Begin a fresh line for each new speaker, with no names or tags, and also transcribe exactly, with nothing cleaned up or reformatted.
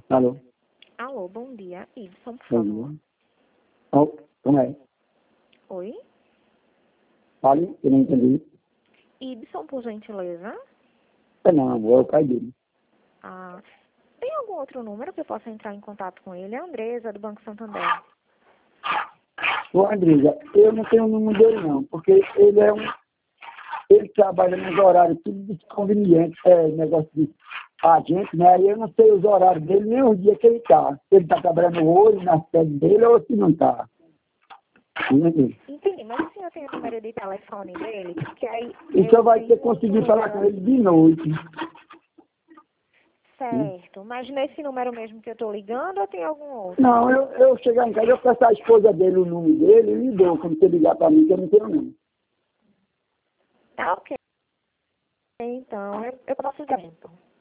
Alô?
Alô, bom dia. Ibson, por
Bom
favor.
dia. Oh, como é?
Oi?
Fale, eu não entendi.
Ibson, por gentileza.
É não, é o pai dele.
Ah, tem algum outro número que eu possa entrar em contato com ele? É a Andresa, do Banco Santander.
Ô, Andresa, eu não tenho o número dele não, porque ele é um... Ele trabalha nos horários tudo desconveniente, é negócio de agente, né? Aí eu não sei os horários dele, nem os dias que ele tá. Se ele tá trabalhando hoje, na sede dele, ou se não tá. Entendeu?
Entendi, mas o senhor tem o número de telefone dele? Porque aí
E
eu
só vai ter
tenho
que
outro
conseguir falar com
número.
ele de noite.
Certo, mas nesse número mesmo que eu tô ligando ou tem algum outro?
Não, eu, eu chegar em casa, eu peço à esposa dele o número dele e lhe dou, quando você ligar para mim, que eu não tenho não.
Tá ok. Então, eu, eu posso dar.